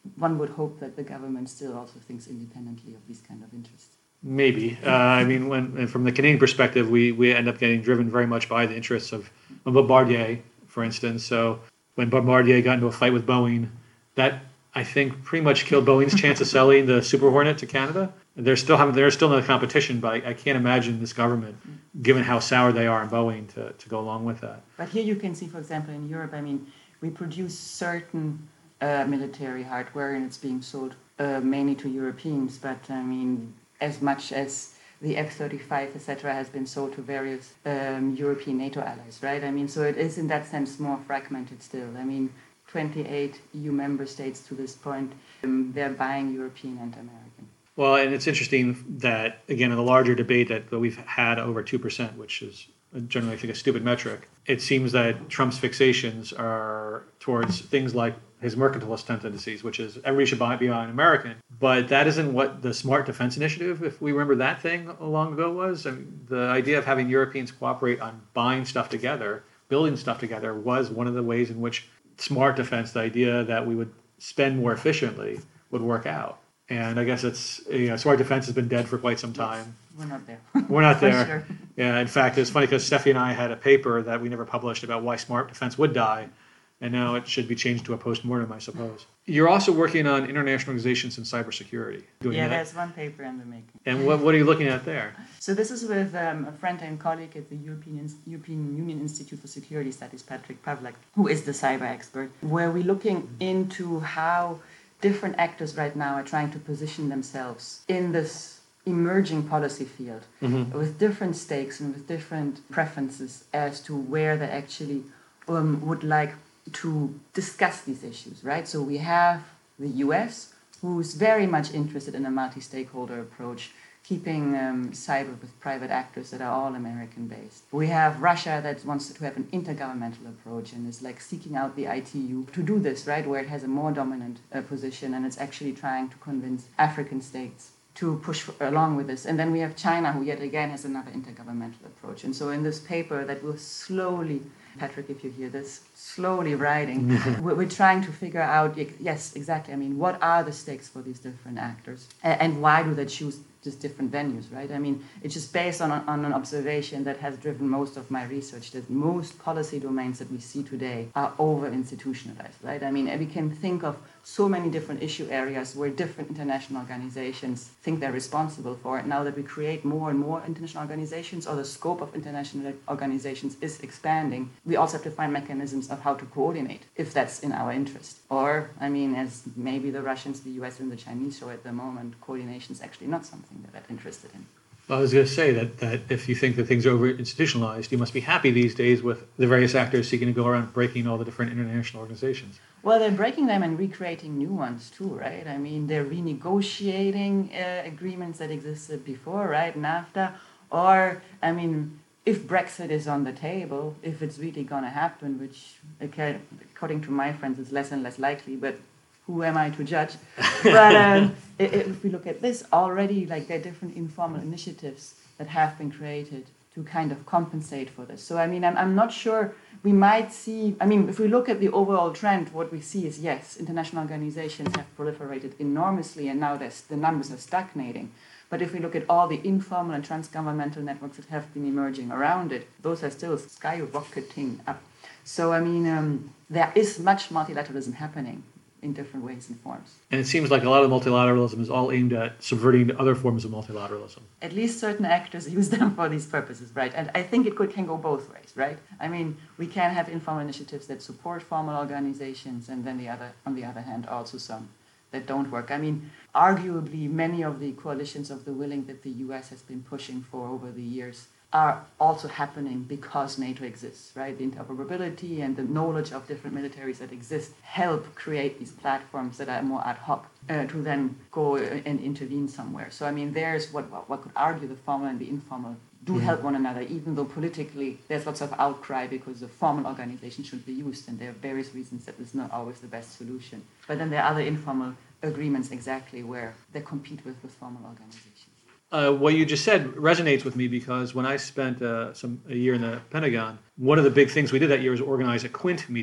one would hope that the government still also thinks independently of these kind of interests. Maybe. Uh, I mean, when from the Canadian perspective, we, we end up getting driven very much by the interests of, of Bombardier, for instance. So when Bombardier got into a fight with Boeing, that, I think, pretty much killed Boeing's chance of selling the Super Hornet to Canada. They're still having, they're still in the competition, but I, I can't imagine this government, given how sour they are in Boeing, to, to go along with that. But here you can see, for example, in Europe, I mean, we produce certain uh, military hardware and it's being sold uh, mainly to Europeans, but I mean, as much as the F thirty-five, et cetera, has been sold to various um, European NATO allies, right? I mean, so it is in that sense more fragmented still. I mean, twenty-eight E U member states to this point, um, they're buying European and American. Well, and it's interesting that, again, in the larger debate that, that we've had over two percent, which is generally, I think, a stupid metric, it seems that Trump's fixations are towards things like his mercantilist tendencies, which is everybody should buy, be buying American. But that isn't what the Smart Defense Initiative, if we remember that thing long ago, was. I mean, the idea of having Europeans cooperate on buying stuff together, building stuff together, was one of the ways in which smart defense, the idea that we would spend more efficiently, would work out. And I guess it's, you know, smart defense has been dead for quite some time. We're not there. We're not For there. sure. Yeah, in fact, it's funny because Steffi and I had a paper that we never published about why smart defense would die, and now it should be changed to a post-mortem, I suppose. You're also working on international organizations and cybersecurity. Doing Yeah, that. there's one paper in the making. And what, what are you looking at there? So this is with um, a friend and colleague at the European, European Union Institute for Security Studies, Patrick Pavlak, who is the cyber expert, where we're looking into how different actors right now are trying to position themselves in this emerging policy field mm-hmm. with different stakes and with different preferences as to where they actually um, would like to discuss these issues, right? So we have the U S, who's very much interested in a multi-stakeholder approach, keeping um, cyber with private actors that are all American-based. We have Russia that wants to have an intergovernmental approach and is like seeking out the I T U to do this, right, where it has a more dominant uh, position and it's actually trying to convince African states to push for, along with this. And then we have China, who yet again has another intergovernmental approach. And so in this paper that will slowly, Patrick, if you hear this, slowly writing, we're, we're trying to figure out, yes, exactly, I mean, what are the stakes for these different actors? And, and why do they choose just different venues, right? I mean, it's just based on, on an observation that has driven most of my research, that most policy domains that we see today are over-institutionalized, right? I mean, we can think of so many different issue areas where different international organizations think they're responsible for it. Now that we create more and more international organizations, or the scope of international organizations is expanding, we also have to find mechanisms of how to coordinate, if that's in our interest. Or, I mean, as maybe the Russians, the U S, and the Chinese show at the moment, coordination is actually not something that they're interested in. Well, I was going to say that, that if you think that things are over-institutionalized, you must be happy these days with the various actors seeking to go around breaking all the different international organizations. Well, they're breaking them and recreating new ones too, right? I mean, they're renegotiating uh, agreements that existed before, right? NAFTA. Or, I mean, if Brexit is on the table, if it's really going to happen, which, okay, according to my friends, is less and less likely, but who am I to judge? But um, if we look at this already, like there are different informal initiatives that have been created to kind of compensate for this. So, I mean, I'm, I'm not sure we might see, I mean, if we look at the overall trend, what we see is, yes, international organizations have proliferated enormously and now the numbers are stagnating. But if we look at all the informal and transgovernmental networks that have been emerging around it, those are still skyrocketing up. So, I mean, um, there is much multilateralism happening in different ways and forms. And it seems like a lot of multilateralism is all aimed at subverting other forms of multilateralism. At least certain actors use them for these purposes, right? And I think it could can go both ways, right? I mean, we can have informal initiatives that support formal organizations, and then the other, on the other hand, also some that don't work. I mean, arguably, many of the coalitions of the willing that the U S has been pushing for over the years are also happening because NATO exists, right? The interoperability and the knowledge of different militaries that exist help create these platforms that are more ad hoc uh, to then go and intervene somewhere. So, I mean, there's what what could argue the formal and the informal do mm-hmm. help one another, even though politically there's lots of outcry because the formal organization should be used, and there are various reasons that is not always the best solution. But then there are other informal agreements exactly where they compete with, with formal organizations. Uh, what you just said resonates with me because when I spent uh, some a year in the Pentagon, one of the big things we did that year was organize a Quint meeting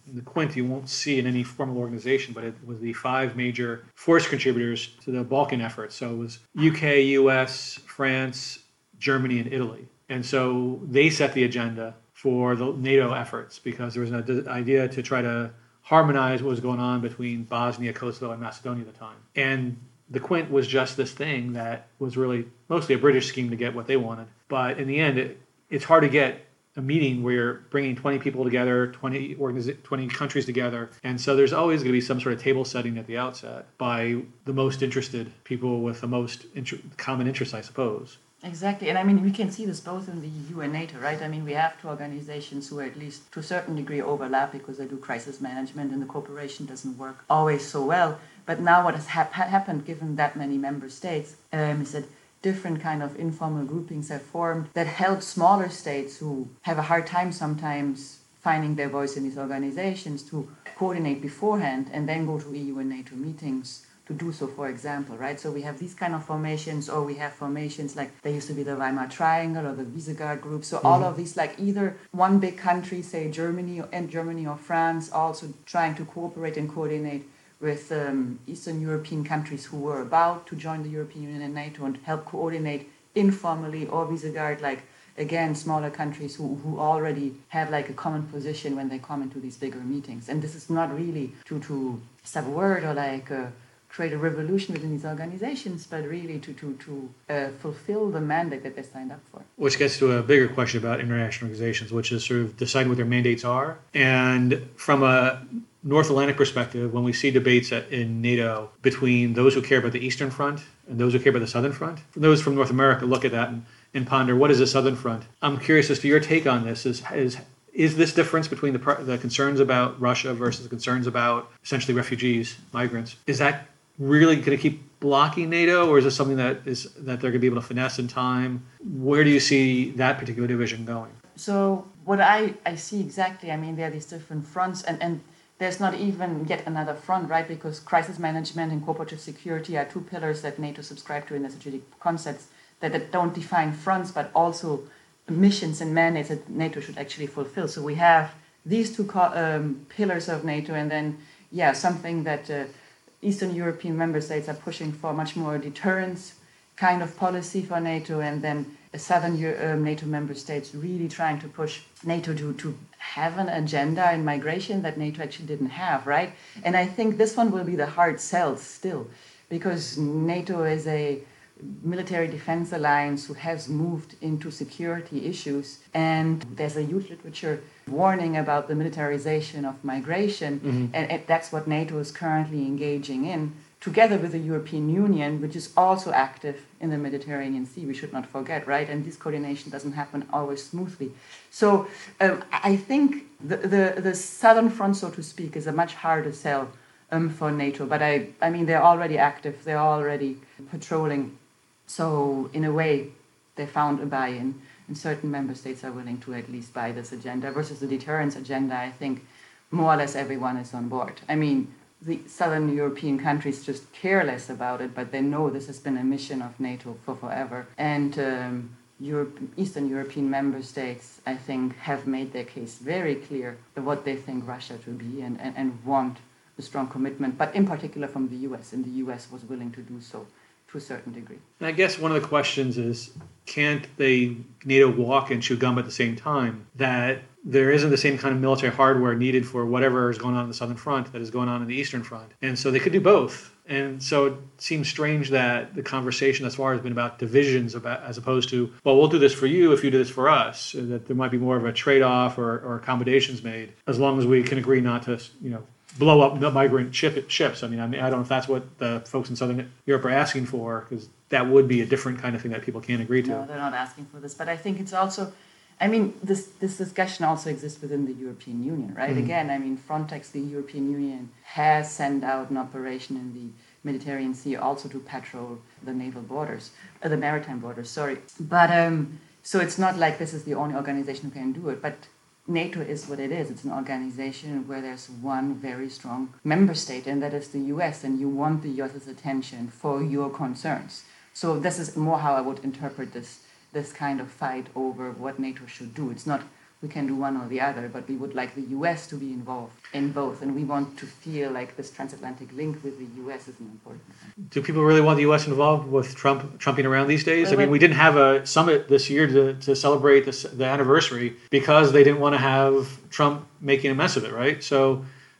the Quint you won't see in any formal organization, but it was the five major force contributors to the Balkan effort. So it was U K, U S, France, Germany, and Italy. And so they set the agenda for the NATO efforts because there was an idea to try to harmonize what was going on between Bosnia, Kosovo, and Macedonia at the time. And the Quint was just this thing that was really mostly a British scheme to get what they wanted. But in the end, it, it's hard to get a meeting where you're bringing twenty people together, twenty, organiz- twenty countries together. And so there's always going to be some sort of table setting at the outset by the most interested people with the most inter- common interests, I suppose. Exactly. And I mean, we can see this both in the E U and NATO, right? I mean, we have two organizations who are at least to a certain degree overlap because they do crisis management and the cooperation doesn't work always so well. But now what has hap- happened, given that many member states, um, is that different kind of informal groupings have formed that help smaller states who have a hard time sometimes finding their voice in these organizations to coordinate beforehand and then go to E U and NATO meetings to do so, for example, right? So we have these kind of formations, or we have formations like there used to be the Weimar Triangle or the Visegrad Group. So mm-hmm. all of these, like either one big country, say Germany and Germany or France, also trying to cooperate and coordinate with um, Eastern European countries who were about to join the European Union and NATO and help coordinate informally, or Visegrad, like again, smaller countries who, who already have like a common position when they come into these bigger meetings. And this is not really to, to subvert or like uh, create a revolution within these organizations, but really to, to, to uh, fulfill the mandate that they signed up for. Which gets to a bigger question about international organizations, which is sort of deciding what their mandates are. And from a North Atlantic perspective, when we see debates at, in NATO between those who care about the Eastern Front and those who care about the Southern Front, those from North America look at that and, and ponder, what is the Southern Front? I'm curious as to your take on this. Is is is this difference between the the concerns about Russia versus the concerns about essentially refugees, migrants, is that really going to keep blocking NATO, or is this something that is that they're going to be able to finesse in time? Where do you see that particular division going? So what I, I see exactly, I mean, there are these different fronts, and, and there's not even yet another front, right? Because crisis management and cooperative security are two pillars that NATO subscribe to in the strategic concepts that, that don't define fronts, but also missions and mandates that NATO should actually fulfill. So we have these two co- um, pillars of NATO, and then, yeah, something that uh, Eastern European member states are pushing for, much more deterrence kind of policy for NATO, and then Southern Euro- um, NATO member states really trying to push NATO to, to have an agenda in migration that NATO actually didn't have, right? And I think this one will be the hard sell still, because NATO is a military defense alliance who has moved into security issues, and there's a huge literature warning about the militarization of migration, mm-hmm. and, and that's what NATO is currently engaging in, together with the European Union, which is also active in the Mediterranean Sea, we should not forget, right? And this coordination doesn't happen always smoothly. So um, I think the, the, the Southern Front, so to speak, is a much harder sell um, for NATO, but I, I mean, they're already active, they're already patrolling. So in a way, they found a buy-in, and certain member states are willing to at least buy this agenda versus the deterrence agenda. I think more or less everyone is on board. I mean, the Southern European countries just care less about it, but they know this has been a mission of NATO for forever. And um, Europe, Eastern European member states, I think, have made their case very clear of what they think Russia to be, and, and, and want a strong commitment, but in particular from the U S, and the U S was willing to do so to a certain degree. And I guess one of the questions is, can't they NATO walk and chew gum at the same time? That there isn't the same kind of military hardware needed for whatever is going on in the Southern Front that is going on in the Eastern Front. And so they could do both. And so it seems strange that the conversation thus far has been about divisions, about, as opposed to, well, we'll do this for you if you do this for us. That there might be more of a trade-off or, or accommodations made, as long as we can agree not to, you know, blow up migrant ship, ships. I mean, I mean, I don't know if that's what the folks in Southern Europe are asking for, because that would be a different kind of thing that people can't agree to. No, they're not asking for this. But I think it's also, I mean, this this discussion also exists within the European Union, right? Mm-hmm. Again, I mean, Frontex, the European Union, has sent out an operation in the Mediterranean Sea also to patrol the naval borders, uh, the maritime borders, sorry. But um, so it's not like this is the only organization who can do it, but NATO is what it is. It's an organization where there's one very strong member state, and that is the U S, and you want the US's attention for your concerns. So this is more how I would interpret this this kind of fight over what NATO should do. It's not we can do one or the other, but we would like the U S to be involved in both, and we want to feel like this transatlantic link with the U S is an important thing. Do people really want the U S involved with Trump trumping around these days? Well, I mean, we didn't have a summit this year to, to celebrate this, the anniversary because they didn't want to have Trump making a mess of it, right? So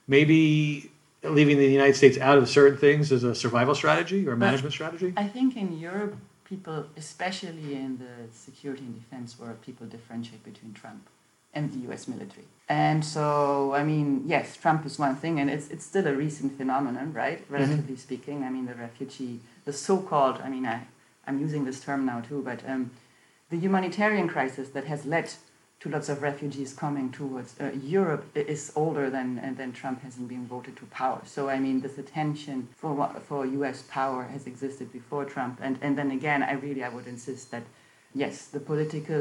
maybe leaving the United States out of certain things is a survival strategy or a management strategy? I think in Europe, people, especially in the security and defense world, people differentiate between Trump and the U S military. And so, I mean, yes, Trump is one thing, and it's it's still a recent phenomenon, right? Relatively mm-hmm. speaking. I mean, the refugee, the so-called, I mean, I, I'm using this term now too, but um, the humanitarian crisis that has led to lots of refugees coming towards uh, Europe is older than and then Trump hasn't been voted to power. So, I mean, this attention for for U S power has existed before Trump. And, and then again, I really, I would insist that, yes, the political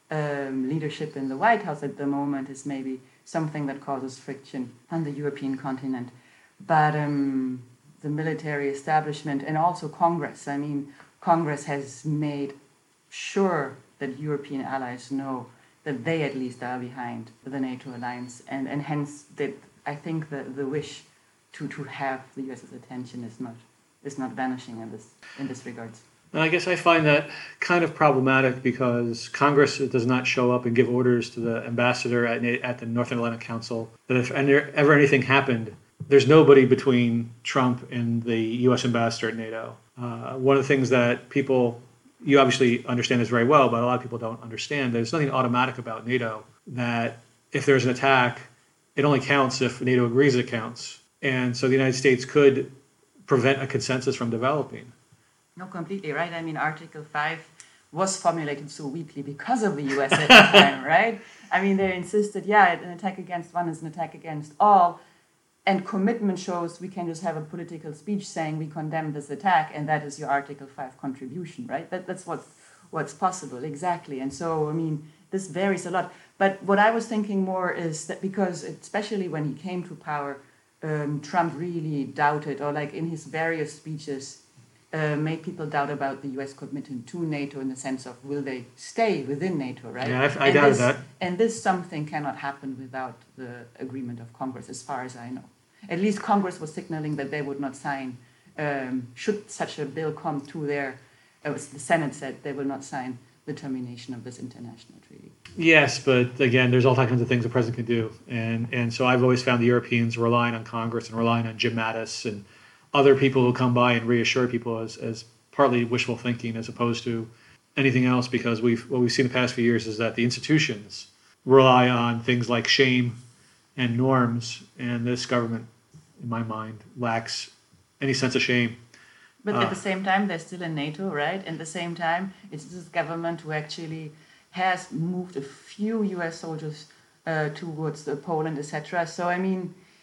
Um, leadership in the White House at the moment is maybe something that causes friction on the European continent. But um, the military establishment and also Congress, I mean, Congress has made sure that European allies know that they at least are behind the NATO alliance. And, and hence, that I think the, the wish to, to have the U S's attention is not, is not vanishing in this, in this regards. And I guess I find that kind of problematic because Congress does not show up and give orders to the ambassador at, at the Northern Atlantic Council that if ever anything happened, there's nobody between Trump and the U S ambassador at NATO. Uh, one of the things that people, you obviously understand this very well, but a lot of people don't understand, there's nothing automatic about NATO, that if there's an attack, it only counts if NATO agrees it counts. And so the United States could prevent a consensus from developing. No, completely right. I mean, Article five was formulated so weakly because of the U S at the time, right? I mean, they insisted, yeah, an attack against one is an attack against all. And commitment shows we can just have a political speech saying we condemn this attack, and that is your Article five contribution, right? That, that's what's, what's possible, exactly. And so, I mean, this varies a lot. But what I was thinking more is that because, especially when he came to power, um, Trump really doubted, or like in his various speeches, Uh, made people doubt about the U S commitment to NATO in the sense of will they stay within NATO, right? Yeah, I, I doubted this, that. And this something cannot happen without the agreement of Congress, as far as I know. At least Congress was signaling that they would not sign, um, should such a bill come to their, uh, the Senate said they will not sign the termination of this international treaty. Yes, but again, there's all kinds of things the president can do. And, and so I've always found the Europeans relying on Congress and relying on Jim Mattis and other people who come by and reassure people as, as partly wishful thinking as opposed to anything else, because we've what we've seen the past few years is that the institutions rely on things like shame and norms, and this government, in my mind, lacks any sense of shame. But uh, at the same time, they're still in NATO, right? At the same time, it's this government who actually has moved a few U S soldiers uh, towards the Poland, et cetera. So, I mean,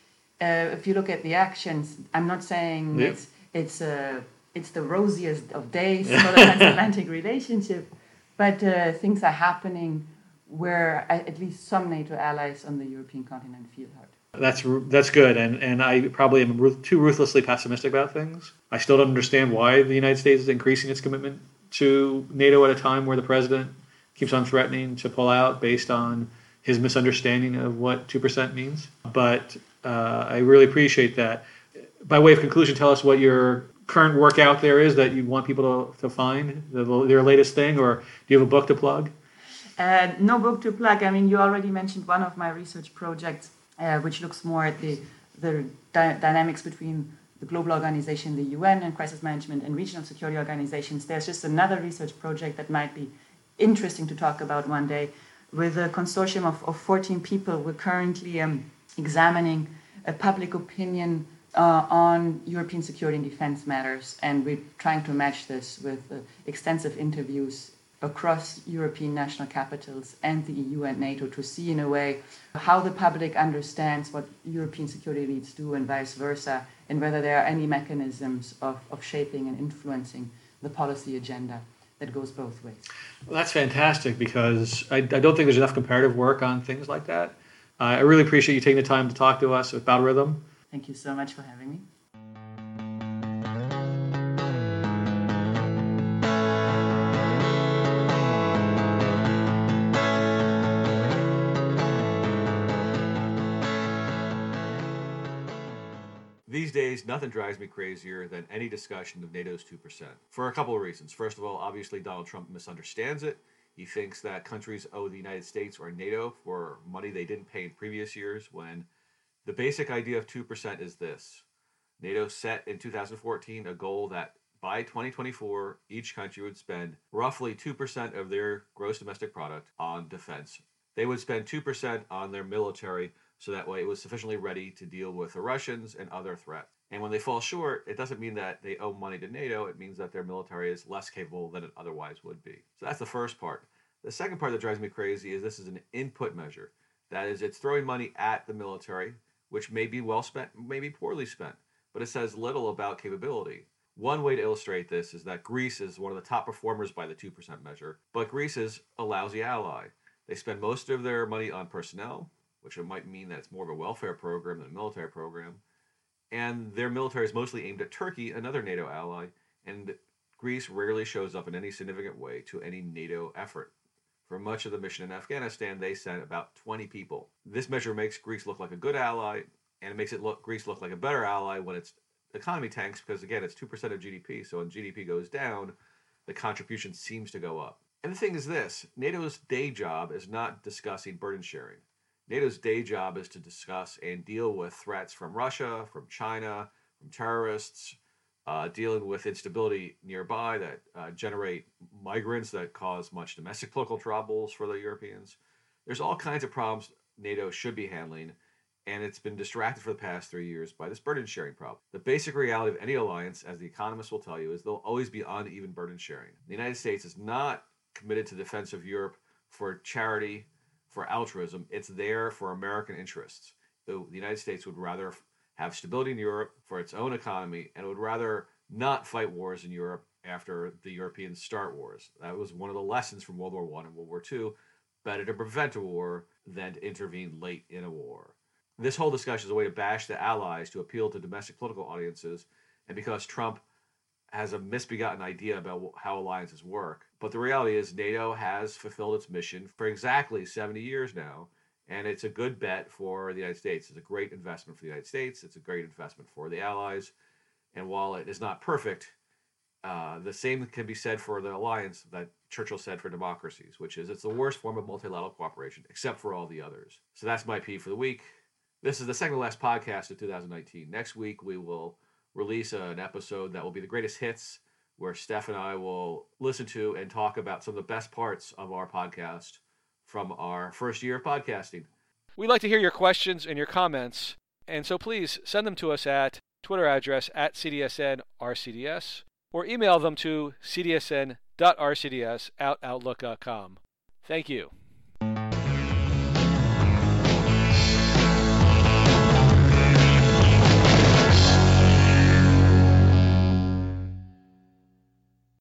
Uh, if you look at the actions, I'm not saying yeah. it's it's uh, it's the rosiest of days for the transatlantic relationship, but uh, things are happening where at least some NATO allies on the European continent feel hurt. That's that's good, and and I probably am too ruthlessly pessimistic about things. I still don't understand why the United States is increasing its commitment to NATO at a time where the president keeps on threatening to pull out based on his misunderstanding of what two percent means. But Uh, I really appreciate that. By way of conclusion, tell us what your current work out there is that you want people to, to find, the, their latest thing, or do you have a book to plug? Uh, no book to plug. I mean, you already mentioned one of my research projects, uh, which looks more at the, the dy- dynamics between the global organization, the U N, and crisis management and regional security organizations. There's just another research project that might be interesting to talk about one day with a consortium of, of fourteen people. We're currently um, examining a public opinion uh, on European security and defense matters, and we're trying to match this with uh, extensive interviews across European national capitals and the E U and NATO to see in a way how the public understands what European security leads do and vice versa, and whether there are any mechanisms of, of shaping and influencing the policy agenda that goes both ways. Well, that's fantastic, because I, I don't think there's enough comparative work on things like that. Uh, I really appreciate you taking the time to talk to us about Rhythm. Thank you so much for having me. days, nothing drives me crazier than any discussion of NATO's two percent. For a couple of reasons. First of all, obviously Donald Trump misunderstands it. He thinks that countries owe the United States or NATO for money they didn't pay in previous years, when the basic idea of two percent is this. NATO set in two thousand fourteen a goal that by twenty twenty-four, each country would spend roughly two percent of their gross domestic product on defense. They would spend two percent on their military, so that way it was sufficiently ready to deal with the Russians and other threats. And when they fall short, it doesn't mean that they owe money to NATO. It means that their military is less capable than it otherwise would be. So that's the first part. The second part that drives me crazy is this is an input measure. That is, it's throwing money at the military, which may be well spent, may be poorly spent, but it says little about capability. One way to illustrate this is that Greece is one of the top performers by the two percent measure, but Greece is a lousy ally. They spend most of their money on personnel, which it might mean that it's more of a welfare program than a military program. And their military is mostly aimed at Turkey, another NATO ally, and Greece rarely shows up in any significant way to any NATO effort. For much of the mission in Afghanistan, they sent about twenty people. This measure makes Greece look like a good ally, and it makes it look Greece look like a better ally when its economy tanks, because again, it's two percent of G D P, so when G D P goes down, the contribution seems to go up. And the thing is this, NATO's day job is not discussing burden sharing. NATO's day job is to discuss and deal with threats from Russia, from China, from terrorists, uh, dealing with instability nearby that uh, generate migrants that cause much domestic political troubles for the Europeans. There's all kinds of problems NATO should be handling, and it's been distracted for the past three years by this burden sharing problem. The basic reality of any alliance, as the economists will tell you, is there'll always be uneven burden sharing. The United States is not committed to the defense of Europe for charity, for altruism. It's there for American interests. The United States would rather have stability in Europe for its own economy, and would rather not fight wars in Europe after the Europeans start wars. That was one of the lessons from World War One and World War Two. Better to prevent a war than to intervene late in a war. This whole discussion is a way to bash the allies to appeal to domestic political audiences, and because Trump has a misbegotten idea about how alliances work. But the reality is NATO has fulfilled its mission for exactly seventy years now, and it's a good bet for the United States. It's a great investment for the United States. It's a great investment for the allies. And while it is not perfect, uh, the same can be said for the alliance that Churchill said for democracies, which is it's the worst form of multilateral cooperation, except for all the others. So that's my P for the week. This is the second to last podcast of two thousand nineteen. Next week, we will release an episode that will be the greatest hits, where Steph and I will listen to and talk about some of the best parts of our podcast from our first year of podcasting. We'd like to hear your questions and your comments, and so please send them to us at Twitter address at C D S N R C D S, or email them to c d s n dot r c d s at outlook dot com. Thank you.